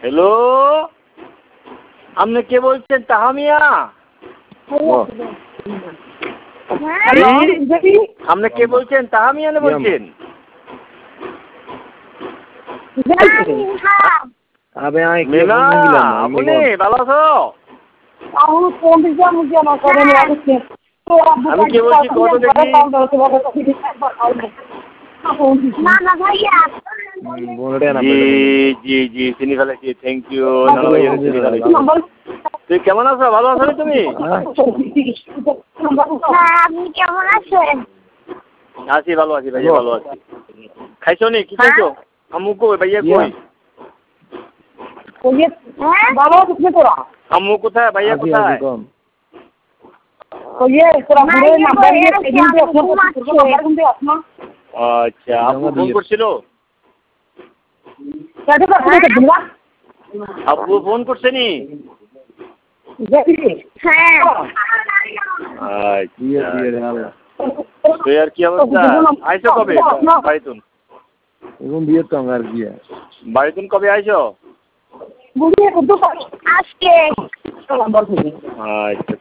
Hello, আপনি কে বলছেন? তাহামিয়া? আপনি কে বলছেন? তাহামিয়া না বলছেন? মেঘা, আপনি ভালো আছো? আমি কে বলছি কত দেখি? জি জি জি, চিনি ফেলেছি। থ্যাংক ইউ নানা ভাইয়া, চিনি ফেলেছি। তুই কেমন আছো? ভালো আছো তুমি? আপনি কেমন আছেন? আছি, ভালো আছি ভাইয়া, ভালো আছি। খাইছো নি? কি খাইছো? আম্মু কই? ভাইয়া কই? আম্মু কোথায়? ভাইয়া কোথায়? আচ্ছা, আব্বু ফোন করছিল? আব্বু ফোন করছে নি? আচ্ছা, তুই আর কি অবস্থা? আইসো কবে বাড়িতুন? এখন বিয়ের তো আর কি বাড়িতুন কবে আইসো? আজকে। আচ্ছা।